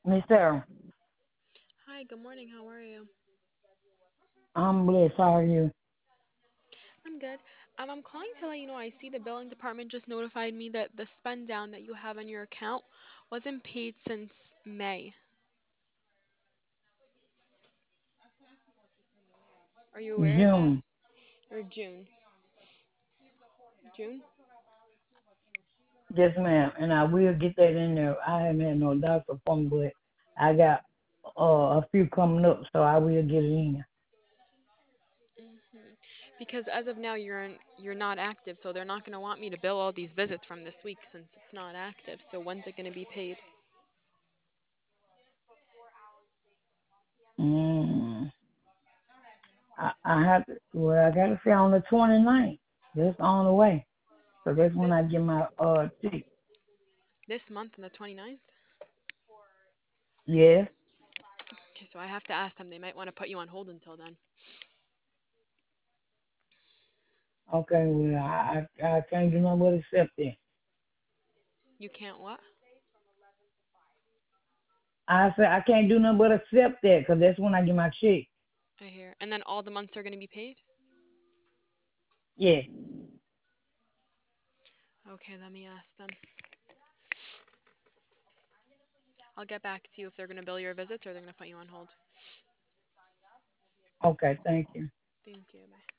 Miss Sarah, Hi, good morning. How are you? I'm blessed. How are you? I'm good. I'm calling to let you know I see the billing department just notified me that the spend down that you have on your account wasn't paid since May Are you aware of that? June. Or June? June? Yes, ma'am. And I will get that in there. I haven't had no doctor appointment, but I got a few coming up, so I will get it in. hmm Because as of now, you're not active, so they're not going to want me to bill all these visits from this week since it's not active. So when's it going to be paid? Mm, I have to, well, I got to say on the 29th. That's on the way. So that's when I This get my check. this month on the 29th? Yes. Okay, so I have to ask them. They might want to put you on hold until then. Okay, well, I can't do nothing but accept it. You can't what? I said I can't do nothing but accept that because that's when I get my check. I hear. And then all the months are going to be paid? Yes. Okay, let me ask them. I'll get back to you if they're going to bill your visits or they're going to put you on hold. Okay, thank you. Thank you. Bye.